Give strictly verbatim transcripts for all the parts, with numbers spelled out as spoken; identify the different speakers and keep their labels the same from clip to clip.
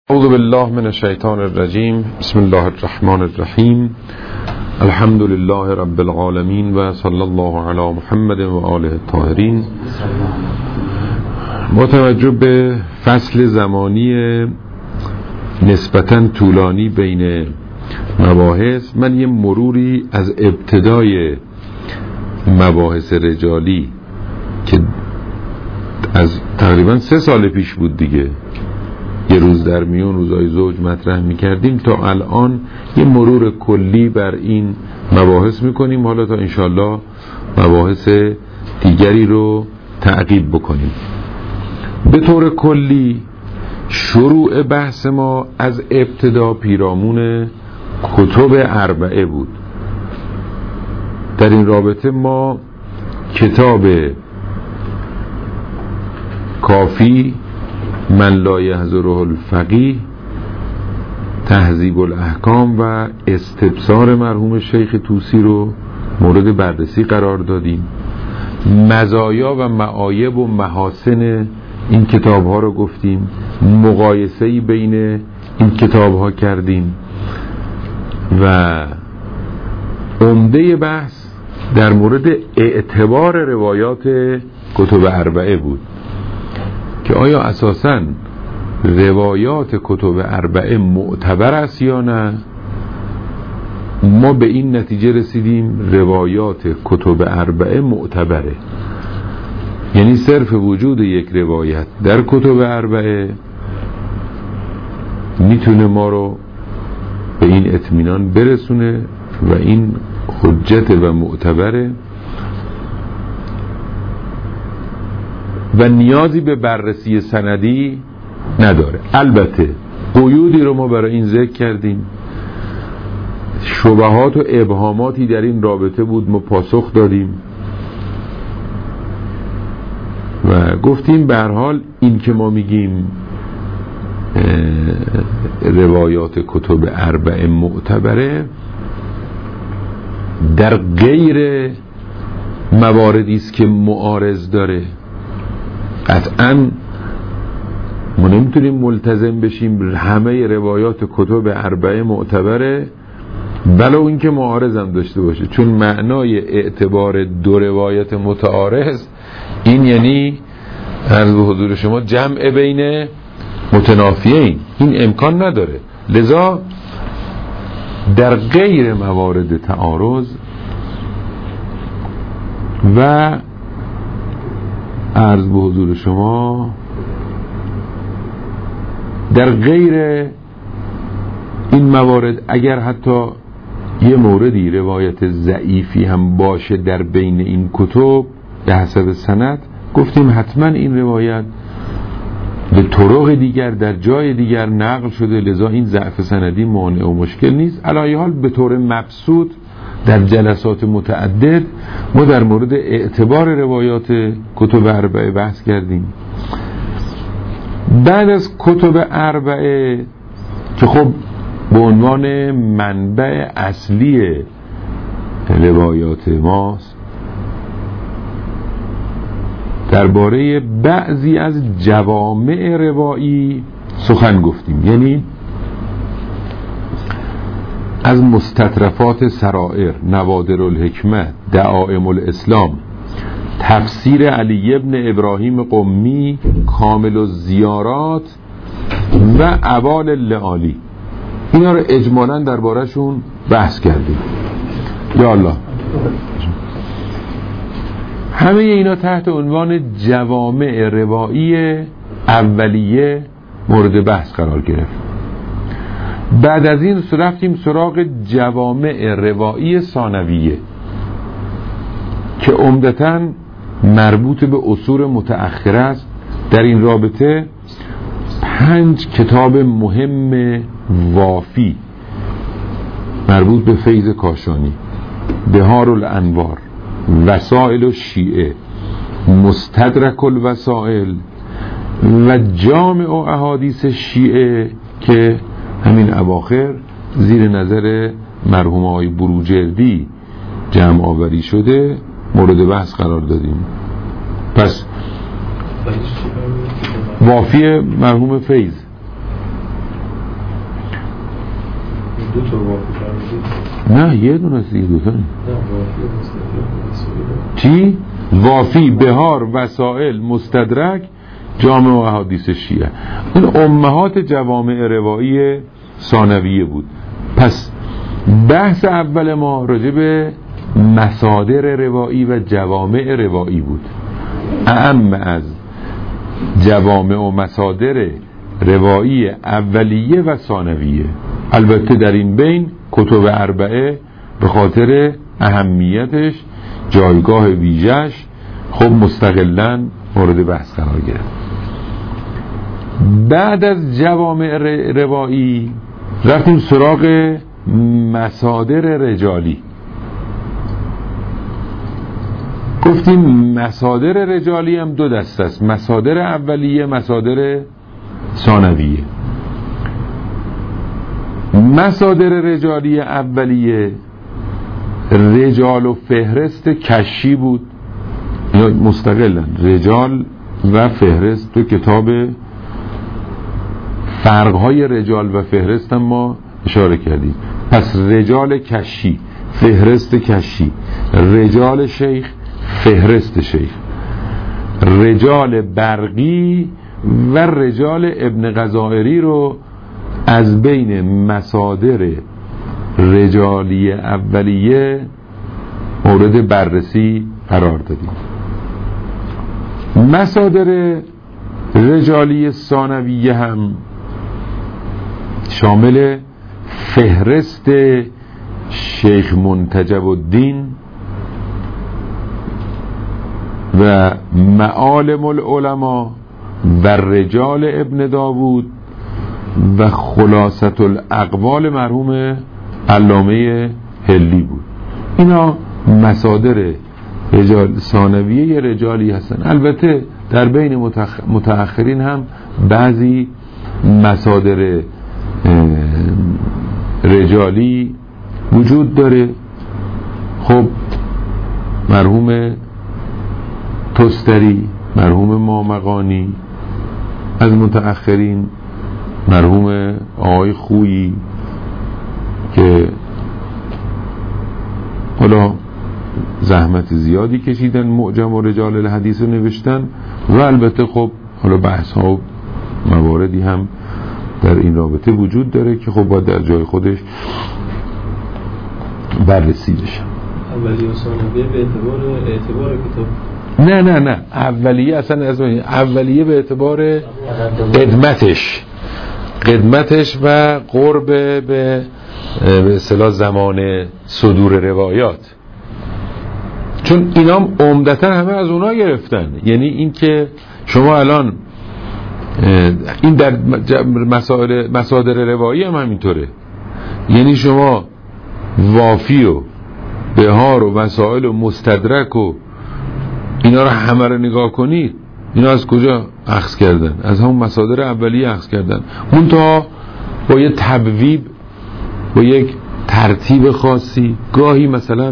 Speaker 1: اعوذ بالله من الشیطان الرجیم. بسم الله الرحمن الرحیم. الحمد لله رب العالمین و صلی الله علی محمد و آله الطاهرین. با توجه به فصل زمانی نسبتاً طولانی بین مباحث، من یه مروری از ابتدای مباحث رجالی که از تقریباً سه سال پیش بود دیگه، یه روز در میون روزای زوج مطرح میکردیم، تا الان یه مرور کلی بر این مباحث میکنیم، حالا تا انشالله مباحث دیگری رو تعقیب بکنیم. به طور کلی شروع بحث ما از ابتدا پیرامون کتب اربعه بود. در این رابطه ما کتاب کافی، من لا یحضره الفقیه، تهذیب الاحکام و استبصار مرحوم شیخ طوسی رو مورد بررسی قرار دادیم. مزایا و معایب و محاسن این کتاب ها رو گفتیم، مقایسه‌ای بین این کتاب ها کردیم و عمده بحث در مورد اعتبار روایات کتب اربعه بود که آیا اساساً روایات کتب اربعه معتبر است یا نه. ما به این نتیجه رسیدیم روایات کتب اربعه معتبره، یعنی صرف وجود یک روایت در کتب اربعه میتونه ما رو به این اطمینان برسونه و این حجت و معتبره و نیازی به بررسی سندی نداره. البته قیودی رو ما برای این ذکر کردیم، شبهات و ابهاماتی در این رابطه بود، ما پاسخ دادیم و گفتیم به هر حال این که ما میگیم روایات کتب اربعه معتبره در غیر مواردی است که معارض داره. قطعاً ما نمیتونیم ملتزم بشیم همه روایات کتب اربعه معتبره ولو اینکه معارض هم داشته باشه، چون معنای اعتبار دو روایت متعارض این یعنی عرض به حضور شما جمع بین متنافیین، این امکان نداره. لذا در غیر موارد تعارض و عرض به حضور شما در غیر این موارد اگر حتی یه موردی روایت ضعیفی هم باشه در بین این کتب به حسب سند، گفتیم حتما این روایت به طرق دیگر در جای دیگر نقل شده، لذا این ضعف سندی مانع و مشکل نیست. علی ای حال به طور مبسوط در جلسات متعدد ما در مورد اعتبار روایات کتب اربعه بحث کردیم. بعد از کتب اربعه که خب به عنوان منبع اصلی روایات ماست، درباره بعضی از جوامع روایی سخن گفتیم، یعنی از مستطرفات سرائر، نوادر الحکمه، دعائم الاسلام، تفسیر علی ابن ابراهیم قمی، کامل الزیارات و اعوال لعالی، اینا رو اجمالاً درباره‌شون بحث کردیم. یا الله، همه اینا تحت عنوان جوامع روایی اولیه مورد بحث قرار گرفت. بعد از این رفتیم سراغ جوامع روایی ثانویه که عمدتاً مربوط به عصور متأخره است. در این رابطه پنج کتاب مهم وافی مربوط به فیض کاشانی، بهار الانوار، وسائل الشیعه، مستدرک الوسائل و جامع احادیث شیعه که همین اواخر زیر نظر مرحوم آقای بروجردی جمع آوری شده مورد بحث قرار دادیم. پس وافی مرحوم فیض
Speaker 2: دو تا وافی فرمودید؟
Speaker 1: نه یه دونه است دیگه، دو تا
Speaker 2: نه وافی مستدرک.
Speaker 1: چی؟ وافی، بهار، وسائل، مستدرک، جامع و احادیث شیعه. این امهات جوامع روایی ثانویه بود. پس بحث اول ما راجع به مصادر روایی و جوامع روایی بود، اعم از جوامع و مصادر روایی اولیه و ثانویه. البته در این بین کتب اربعه به خاطر اهمیتش، جایگاه ویژه‌اش، خب مستقلاً مورد بحث قرار گرفت. بعد از جوامع روایی رفتیم سراغ مصادر رجالی. گفتیم مصادر رجالی هم دو دسته است، مصادر اولیه، مصادر ثانویه. مصادر رجالی اولیه رجال و فهرست کشی بود یا مستقلا رجال و فهرست. تو کتاب فرقهای رجال و فهرست هم ما اشاره کردیم. پس رجال کشی، فهرست کشی، رجال شیخ، فهرست شیخ، رجال برقی و رجال ابن غزائری رو از بین مصادر رجالی اولیه مورد بررسی قرار دادیم. مصادر رجالی ثانویه هم شامل فهرست شیخ منتجب الدین و معالم العلماء و رجال ابن داوود و خلاصة الاقوال مرحوم علامه هلی بود. اینا مصادر رجال ثانویه رجالی هستن. البته در بین متأخ... متأخرین هم بعضی مصادر رجالی وجود داره. خب مرحوم تستری، مرحوم مامقانی، از متأخرین مرحوم آقای خویی که حالا زحمت زیادی کشیدن معجم و رجال الحدیث رو نوشتن و البته خب حالا بحث ها و مواردی هم در این رابطه وجود داره که خب باید در جای خودش بررسی بشه.
Speaker 2: اولیه و ثانویه به اعتبار اعتبار کتاب؟
Speaker 1: نه نه نه اولیه اصلا از اولیه به اعتبار قدمتش قدمتش و قرب به به اصطلاح زمان صدور روایات، چون اینا عمدتاً همه از اونا گرفتن. یعنی این که شما الان این در مسائل مصادر روایی هم همینطوره. یعنی شما وافی و بهار و وسائل و مستدرک و اینا رو همه رو نگاه کنید، اینا از کجا اخذ کردن؟ از همون مصادر اولیه اخذ کردن، اون تا با یه تبویب، با یک ترتیب خاصی. گاهی مثلا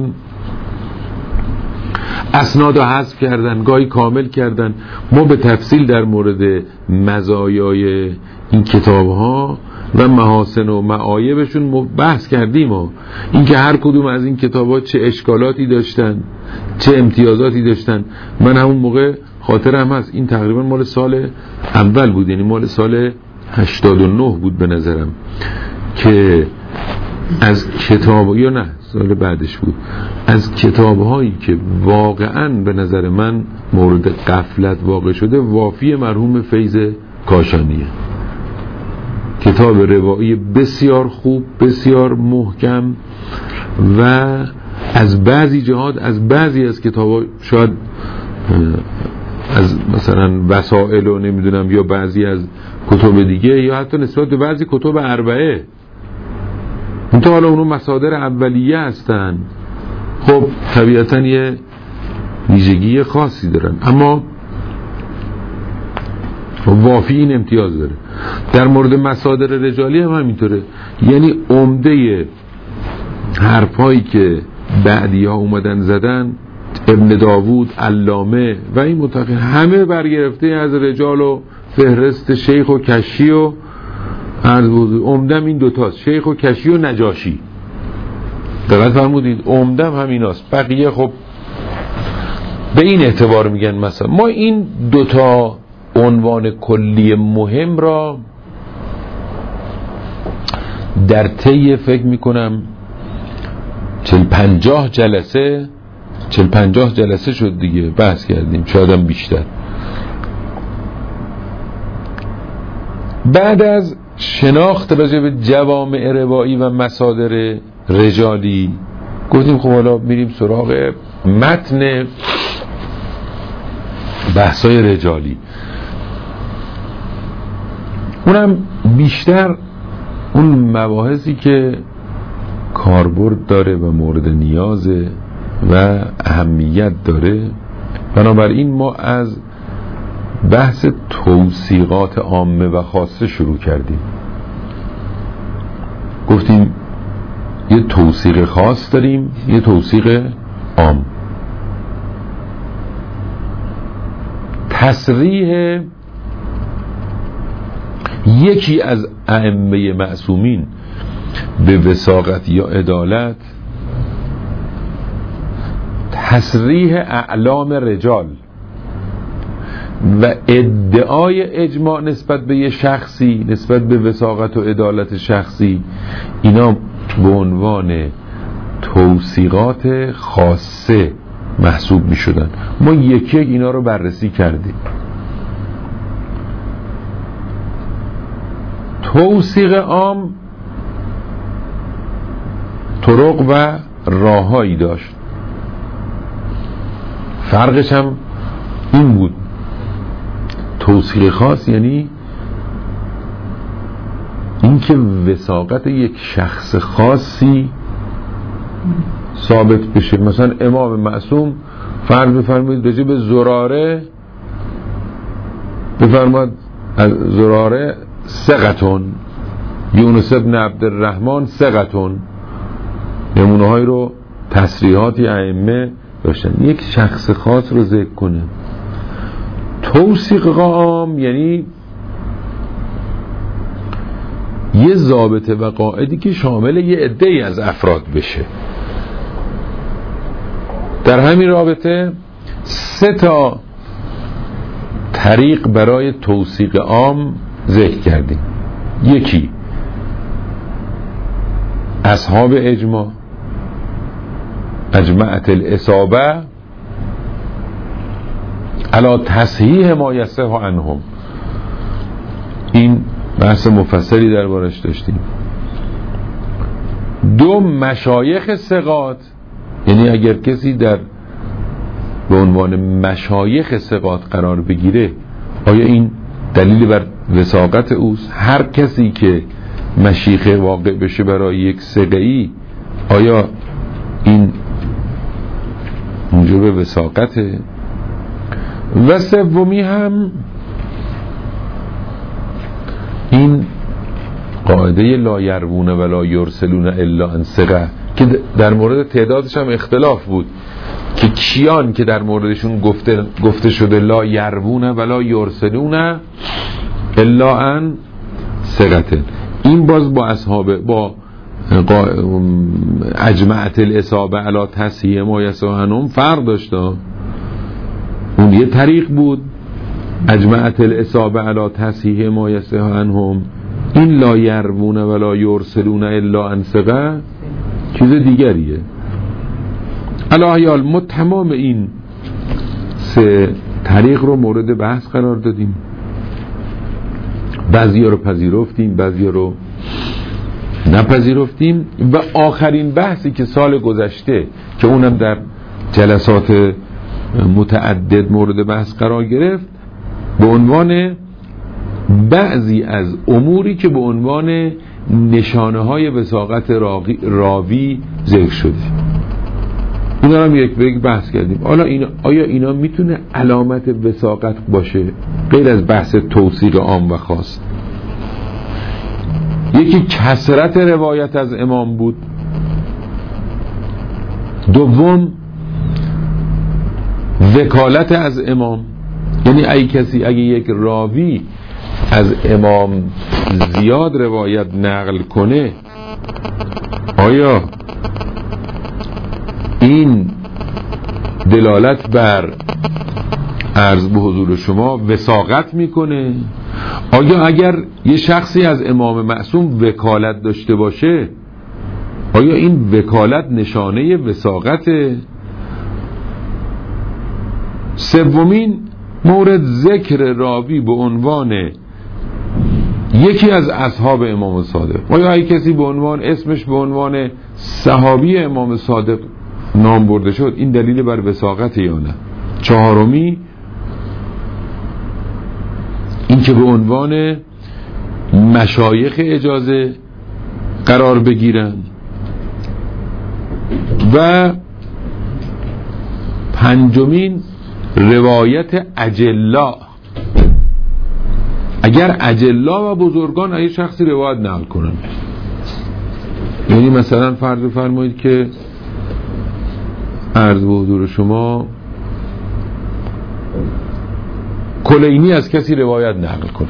Speaker 1: اسناد رو حذف کردن، گاهی کامل کردن. ما به تفصیل در مورد مزایای این کتاب ها و محاسن و معایبشون بحث کردیم و اینکه هر کدوم از این کتاب ها چه اشکالاتی داشتن، چه امتیازاتی داشتن. من همون موقع خاطرم هست، این تقریبا مال سال اول بود، یعنی مال سال هشتاد و نه بود به نظرم، که از کتاب یا نه سال بعدش بود، از کتاب هایی که واقعا به نظر من مورد غفلت واقع شده وافی مرحوم فیض کاشانیه. کتاب روایی بسیار خوب، بسیار محکم و از بعضی جهات از بعضی از کتاب شاید از مثلا وسائل و نمیدونم یا بعضی از کتب دیگه یا حتی نسبت به بعضی کتب اربعه، منتها حالا اونو مصادر اولیه هستن، خب طبیعتاً یه ویژگی خاصی دارن، اما وافی این امتیاز داره. در مورد مصادر رجالی هم همینطوره. یعنی عمده حرفایی که بعدی ها اومدن زدن، ابن داوود، علامه و این متأخر، همه برگرفته از رجال و فهرست شیخ و کشی و عرض بزرگ عمدم این دوتاست، شیخ و کشی و نجاشی. دقت فرمودید، عمدم همیناست، بقیه خب به این اعتبار میگن. مثلا ما این دوتا عنوان کلی مهم را در طی فکر میکنم چل پنجاه جلسه چل پنجاه جلسه شد دیگه بحث کردیم، شاید هم بیشتر. بعد از شناخت راجع به جوامع روایی و مصادر رجالی گفتیم خب حالا میریم سراغ متن بحثای رجالی. اونم بیشتر اون مباحثی که کاربرد داره و مورد نیازه و اهمیت داره. بنابراین ما از بحث توثیقات عامه و خاصه شروع کردیم. گفتیم یه توثیق خاص داریم، یه توثیق عام. تصریح یکی از ائمه معصومین به وثاقت یا عدالت، تصریح اعلام رجال و ادعای اجماع نسبت به یه شخصی، نسبت به وثاقت و عدالت شخصی، اینا به عنوان توثیقات خاصه محسوب می شدن. ما یکی یک اینا رو بررسی کردیم. توثیق عام طرق و راههایی داشت. فرقش هم این بود، توثیق خاص یعنی اینکه وثاقت یک شخص خاصی ثابت بشه. مثلا امام معصوم فرض بفرمایید راجع به زراره بفرماد زراره ثقتون، یونس ابن عبدالرحمن ثقتون، نمونه های رو تصریحاتی ائمه داشتن، یک شخص خاص رو ذکر کنه. توثیق عام یعنی یه ضابطه و قاعدی که شامل یه عده‌ای از افراد بشه. در همین رابطه سه تا طریق برای توثیق عام ذکر کردیم. یکی اصحاب اجماع، اجمعت الاصابه علی تصحیح ما یصح عنهم. این بحث مفصلی دربارش داشتیم. دو مشایخ ثقات، یعنی اگر کسی در به عنوان مشایخ ثقات قرار بگیره آیا این دلیل بر وثاقت اوست؟ هر کسی که مشیخ واقع بشه برای یک ثقه‌ای آیا این موجب وثاقته؟ و سومی هم این قاعده لا یروون ولا یرسلون الا عن ثقه که در مورد تعدادش هم اختلاف بود که کیان که در موردشون گفته گفته شده لا یروون ولا یرسلون الا عن ثقه. این باز با اصحاب با اجمعت الاصابه علی تصحیح ما یصح عنهم فرق داشت. اون یه طریق بود، اجمعت الاصابه علی تصحیح ما یصح عنهم. این لا یروون ولا یرسلون الا عن ثقه چیز دیگریه. الهیال ما تمام این سه طریق رو مورد بحث قرار دادیم، بعضیا رو پذیرفتیم، بعضیا رو نپذیرفتیم و آخرین بحثی که سال گذشته که اونم در جلسات متعدد مورد بحث قرار گرفت به عنوان بعضی از اموری که به عنوان نشانه های وثاقت راوی ذکر شده، اینا هم یک به یک بحث کردیم. حالا اینا آیا اینا میتونه علامت وثاقت باشه غیر از بحث توثیق عام و خاص؟ یکی کثرت روایت از امام بود، دوم وکالت از امام، یعنی ای کسی اگه یک راوی از امام زیاد روایت نقل کنه، آیا این دلالت بر عرض به حضور شما وثاقت میکنه؟ آیا اگر یه شخصی از امام معصوم وکالت داشته باشه، آیا این وکالت نشانه وثاقته؟ سومین مورد ذکر راوی به عنوان یکی از اصحاب امام صادق. آیا ای کسی به عنوان اسمش به عنوان صحابی امام صادق نام برده شد، این دلیل بر وثاقت یا نه؟ چهارمی این که به عنوان مشایخ اجازه قرار بگیرن. و پنجمین روایت اجلا، اگر اجلا و بزرگان ای شخصی روایت نقل کنن، یعنی مثلا فرض فرمایید که عرض به حضور شما کلینی از کسی روایت نقل کنه،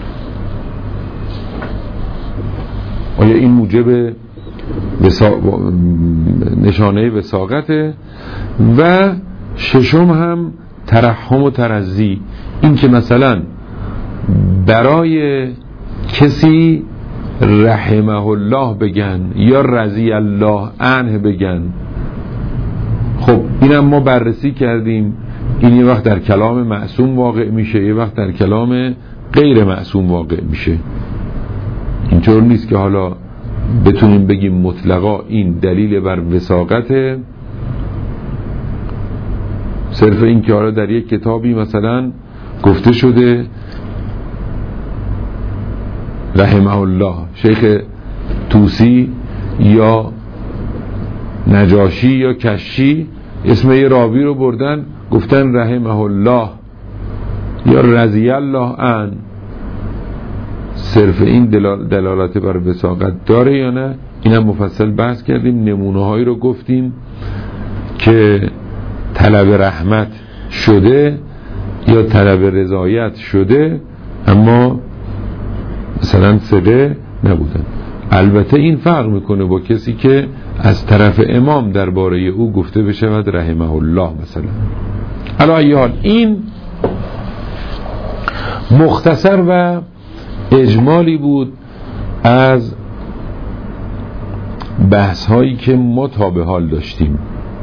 Speaker 1: آیا این موجب وسا... نشانه وثاقته؟ و ششم هم ترحم و ترضی، این که مثلا برای کسی رحمه الله بگن یا رضی الله عنه بگن. خب اینم ما بررسی کردیم، این یه وقت در کلام معصوم واقع میشه، یه وقت در کلام غیر معصوم واقع میشه. اینطور نیست که حالا بتونیم بگیم مطلقا این دلیل بر وثاقته، صرف این که حالا در یک کتابی مثلا گفته شده رحمه الله شیخ طوسی یا نجاشی یا کشی اسم یه راوی رو بردن گفتن رحمه الله یا رضی الله عنه، صرف این دلالت بر وثاقت داره یا نه؟ اینم مفصل بحث کردیم، نمونه هایی رو گفتیم که طلب رحمت شده یا طلب رضایت شده اما مثلا ثقه نبودن. البته این فرق میکنه با کسی که از طرف امام درباره او گفته بشود رحمه الله مثلا. علی ای حال این مختصر و اجمالی بود از بحث هایی که ما تا به حال داشتیم.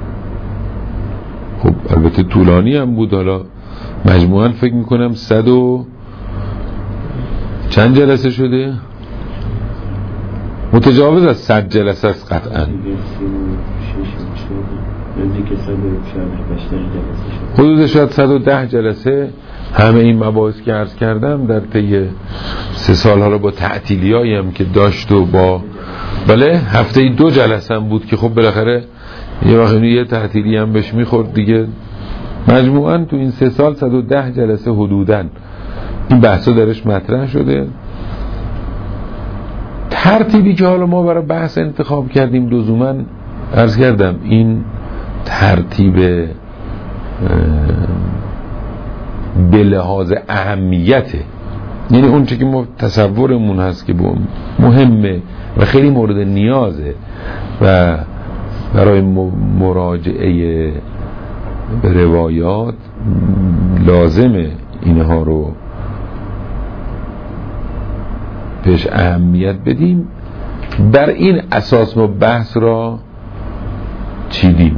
Speaker 1: خب البته طولانی هم بود، حالا مجموعاً فکر میکنم صد و چند جلسه شده؟ متجاوز از صد جلسه است قطعاً، حدود شاید صد و ده جلسه. همه این مباحث که عرض کردم در طی سه سال حالا با تعطیلیایی هم که داشت و با بله هفته دو جلسه هم بود که خب بالاخره یه وقتی یه تعطیلی هم بهش میخورد دیگه. مجموعاً تو این سه سال صد و ده جلسه حدوداً این بحثا درش مطرح شده. ترتیبی که حالا ما برای بحث انتخاب کردیم لزوماً عرض کردم این ترتیب به لحاظ اهمیته، یعنی اون چه که ما تصورمون هست که مهمه و خیلی مورد نیازه و برای مراجعه به روایات لازمه اینها رو بهش اهمیت بدیم. بر این اساس ما بحث را چیدیم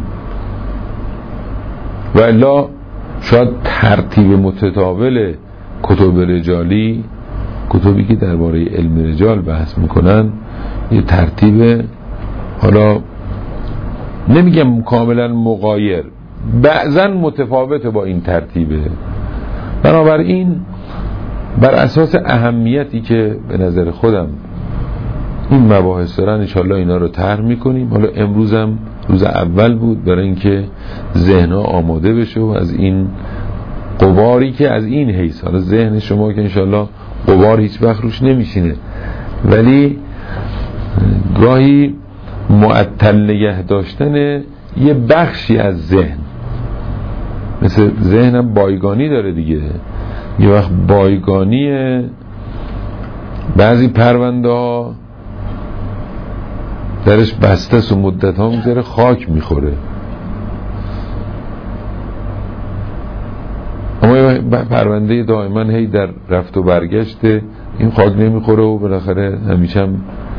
Speaker 1: و الا شاید ترتیب متداول کتب رجالی، کتبی که درباره علم رجال بحث میکنن، یه ترتیب حالا نمیگم کاملا مغایر، بعضا متفاوته با این ترتیبه. بنابراین بر اساس اهمیتی که به نظر خودم این مباحث دارن انشاءالله اینا رو طرح میکنیم. حالا امروزم روز اول بود برای اینکه ذهنها آماده بشه و از این غباری که از این حیث، حالا ذهن شما که انشاءالله غبار هیچ وقت روش نمیشینه ولی گاهی معطل نگه داشتن یه بخشی از ذهن، مثل ذهنم بایگانی داره دیگه، یه وقت بایگانی بعضی پرونده ها درش بسته است و مدت ها میذاره خاک میخوره، اما پرونده دائما هی در رفت و برگشته، این خاک نمیخوره و بالاخره همیشه هم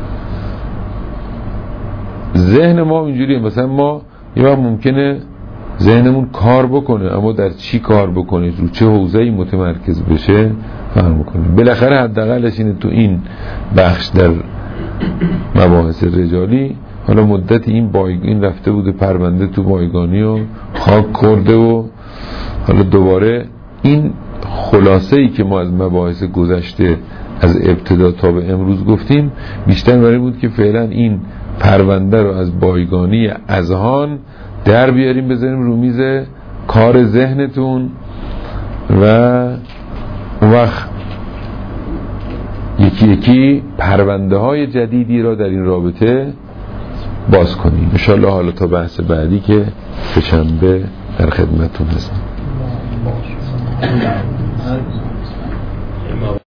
Speaker 1: ذهن ما اینجوریه. مثلا ما یه وقت ممکنه ذهنمون کار بکنه، اما در چی کار بکنه، رو چه حوزه‌ای متمرکز بشه فهم کنه. بالاخره حداقلش اینه تو این بخش در مباحث رجالی حالا مدت این بایگ این رفته بوده پرونده تو بایگانی و خاک خورده و حالا دوباره این خلاصه ای که ما از مباحث گذشته از ابتدا تا به امروز گفتیم بیشتر برای بود که فعلا این پرونده رو از بایگانی اذهان در بیاریم بذاریم رو میز کار ذهنتون و اون وقت یکی یکی پرونده های جدیدی را در این رابطه باز کنیم انشاءالله. حالا تا بحث بعدی که به شنبه در خدمتون هستم.